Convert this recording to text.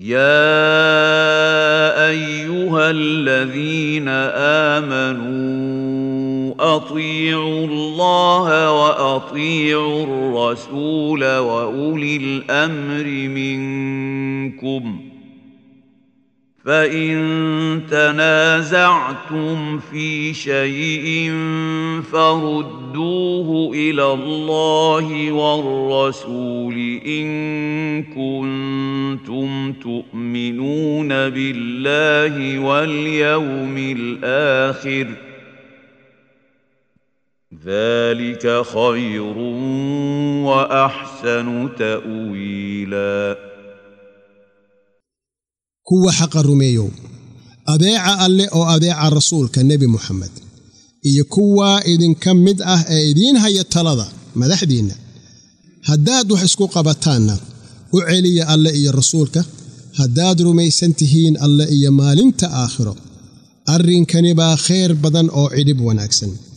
يا أيها الذين آمنوا أطيعوا الله وأطيعوا الرسول وأولي الأمر منكم فإن تنازعتم في شيء فردوه إلى الله والرسول إن كنتم تؤمنون بالله واليوم الآخر ذلك خير وأحسن تأويلاً kuwa xaqa rumeeyo adeeca alle oo adeeca rasuulka nabi Muhammad iyo kuwa idinka mid ah ee idin haya talada madaxdiina haddaad wax isku qabataanna u celiya alle iyo rasuulka haddaad rumaysan tihiin alle iyo maalinta aakhiro arrinkani baa khayr badan oo cidhib wanaagsan